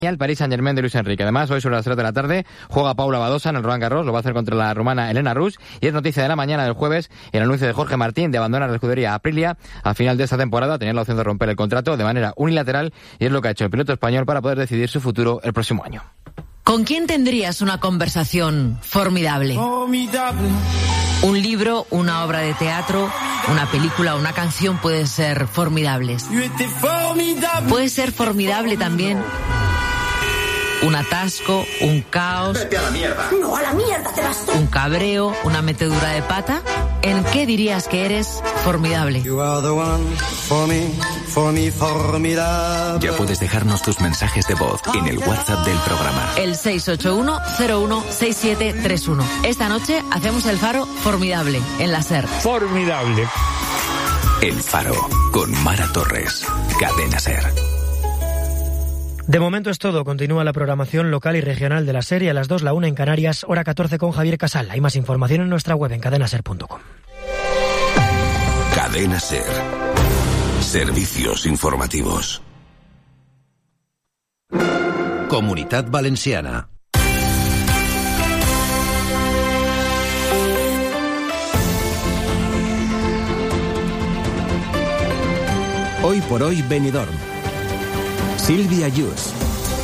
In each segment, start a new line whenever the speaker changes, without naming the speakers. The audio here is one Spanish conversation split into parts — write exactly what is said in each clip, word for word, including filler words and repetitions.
El Paris Saint-Germain de Luis Enrique. Además, hoy sobre las tres de la tarde juega Paula Badosa en el Roland Garros, lo va a hacer contra la rumana Elena Rus, y es noticia de la mañana del jueves el anuncio de Jorge Martín de abandonar la escudería Aprilia a final de esta temporada. Tenía la opción de romper el contrato de manera unilateral y es lo que ha hecho el piloto español para poder decidir su futuro el próximo año.
¿Con quién tendrías una conversación formidable? Formidable. Un libro, una obra de teatro, una película, una canción pueden ser formidables. Puede ser formidable también un atasco, un caos.
Vete a la mierda.
No, a la mierda te vas tú.
Un cabreo, una metedura de pata. ¿En qué dirías que eres formidable?
You are the one for me, for me, formidable.
Ya puedes dejarnos tus mensajes de voz en el WhatsApp del programa.
El seis ocho uno cero uno seis siete tres uno. Esta noche hacemos el Faro formidable en la SER.
Formidable.
El Faro con Mara Torres. Cadena SER.
De momento es todo. Continúa la programación local y regional de la serie a las dos, la una en Canarias, hora catorce con Javier Casal. Hay más información en nuestra web en cadena ser punto com.
Cadena SER. Servicios informativos.
Comunitat Valenciana. Hoy por hoy Benidorm. Sílvia Yus.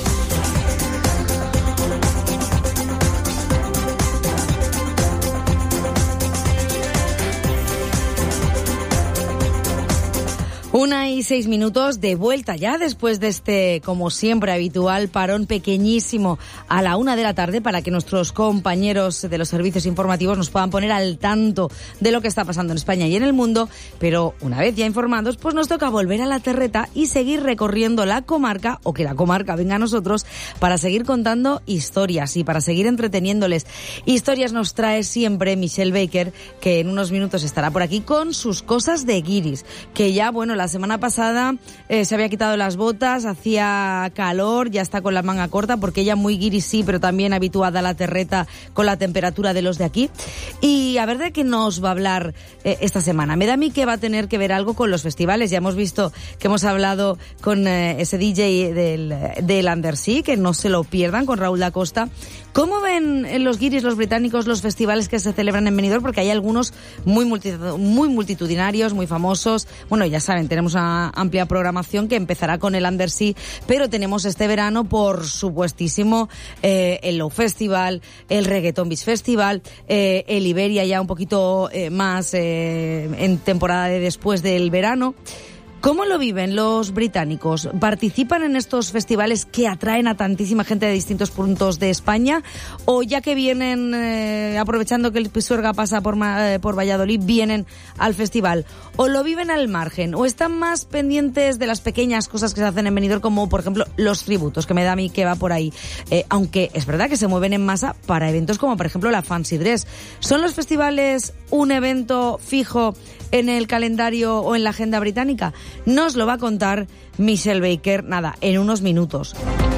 Una y seis minutos de vuelta ya después de este, como siempre habitual, parón pequeñísimo a la una de la tarde para que nuestros compañeros de los servicios informativos nos puedan poner al tanto de lo que está pasando en España y en el mundo. Pero una vez ya informados, pues nos toca volver a la terreta y seguir recorriendo la comarca, o que la comarca venga a nosotros, para seguir contando historias y para seguir entreteniéndoles. Historias nos trae siempre Michelle Baker, que en unos minutos estará por aquí con sus cosas de guiris, que ya, bueno, la semana pasada eh, se había quitado las botas, hacía calor, ya está con la manga corta, porque ella muy guiri sí, pero también habituada a la terreta con la temperatura de los de aquí. Y a ver de qué nos va a hablar eh, esta semana. Me da a mí que va a tener que ver algo con los festivales. Ya hemos visto que hemos hablado con eh, ese D J del, del Undersea, que no se lo pierdan, con Raúl da Costa. ¿Cómo ven en los guiris los británicos los festivales que se celebran en Benidorm? Porque hay algunos muy, multi, muy multitudinarios, muy famosos. Bueno, ya saben, tenemos una amplia programación que empezará con el Undersea, pero tenemos este verano, por supuestísimo, eh, el Low Festival, el Reggaeton Beach Festival, eh, el Iberia ya un poquito eh, más eh, en temporada de después del verano. ¿Cómo lo viven los británicos? ¿Participan en estos festivales que atraen a tantísima gente de distintos puntos de España? ¿O ya que vienen, eh, aprovechando que el Pisuerga pasa por, eh, por Valladolid, vienen al festival? ¿O lo viven al margen? ¿O están más pendientes de las pequeñas cosas que se hacen en Benidorm, como por ejemplo los tributos, que me da a mí que va por ahí? Eh, aunque es verdad que se mueven en masa para eventos como por ejemplo la Fancy Dress. ¿Son los festivales un evento fijo en el calendario o en la agenda británica? Nos lo va a contar Michelle Baker, nada, en unos minutos.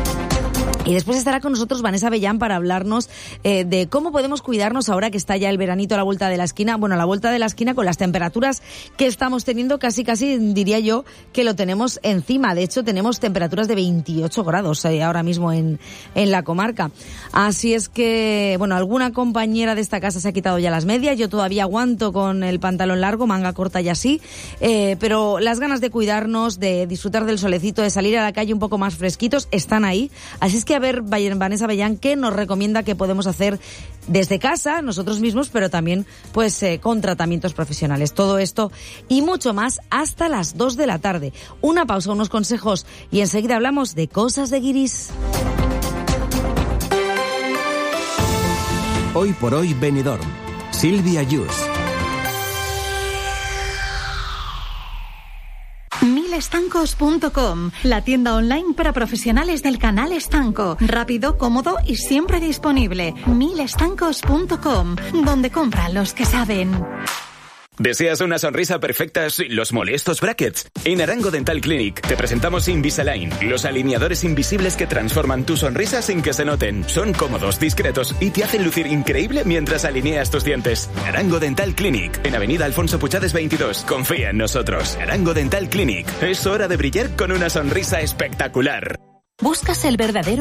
Y después estará con nosotros Vanessa Avellán para hablarnos eh, de cómo podemos cuidarnos ahora que está ya el veranito a la vuelta de la esquina. Bueno, a la vuelta de la esquina, con las temperaturas que estamos teniendo, casi casi diría yo que lo tenemos encima. De hecho, tenemos temperaturas de veintiocho grados eh, ahora mismo en, en la comarca. Así es que, bueno, alguna compañera de esta casa se ha quitado ya las medias. Yo todavía aguanto con el pantalón largo, manga corta y así. Eh, pero las ganas de cuidarnos, de disfrutar del solecito, de salir a la calle un poco más fresquitos, están ahí. Así es que a ver, Vanessa Avellán, ¿qué nos recomienda que podemos hacer desde casa, nosotros mismos, pero también pues eh, con tratamientos profesionales? Todo esto y mucho más hasta las dos de la tarde. Una pausa, unos consejos y enseguida hablamos de cosas de guiris.
Hoy por hoy Benidorm. Sílvia Yus.
mil estancos punto com, la tienda online para profesionales del canal estanco. Rápido, cómodo y siempre disponible. mil estancos punto com, donde compran los que saben.
¿Deseas una sonrisa perfecta sin los molestos brackets? En Arango Dental Clinic te presentamos Invisalign, los alineadores invisibles que transforman tu sonrisa sin que se noten. Son cómodos, discretos y te hacen lucir increíble mientras alineas tus dientes. Arango Dental Clinic, en Avenida Alfonso Puchades veintidós. Confía en nosotros. Arango Dental Clinic. Es hora de brillar con una sonrisa espectacular.
¿Buscas el verdadero